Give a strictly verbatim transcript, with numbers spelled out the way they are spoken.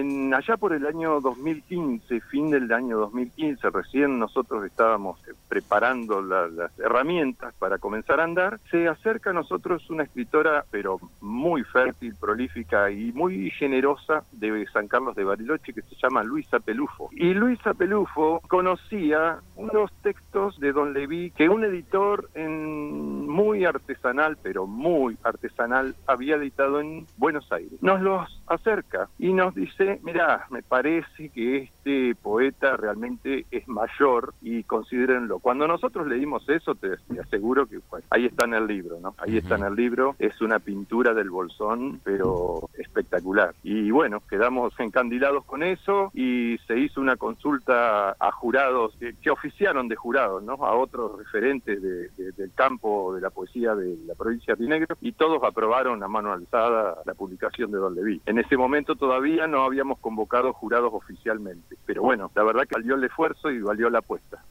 En, allá por el año dos mil quince, fin del año dos mil quince, recién nosotros estábamos preparando la, las herramientas para comenzar a andar, se acerca a nosotros una escritora, pero muy fértil, prolífica y muy generosa de San Carlos de Bariloche, que se llama Luisa Pelufo. Y Luisa Pelufo conocía unos textos de Don Leví que un editor en muy artesanal, pero muy artesanal, había editado en Buenos Aires. Nos los acerca y nos dice, mirá, me parece que este poeta realmente es mayor y considérenlo. Cuando nosotros leímos eso, te, te aseguro que bueno, ahí está en el libro, ¿no? Ahí está en el libro, es una pintura del Bolsón, pero espectacular. Y bueno, quedamos encandilados con eso y se hizo una consulta a jurados que, que oficiaron de jurados, ¿no? A otros referentes de, de, del campo de la poesía de la provincia de Río Negro, y todos aprobaron a mano alzada la publicación de Don Leví. En ese momento todavía no habíamos convocado jurados oficialmente, pero bueno, la verdad que valió el esfuerzo y valió la apuesta.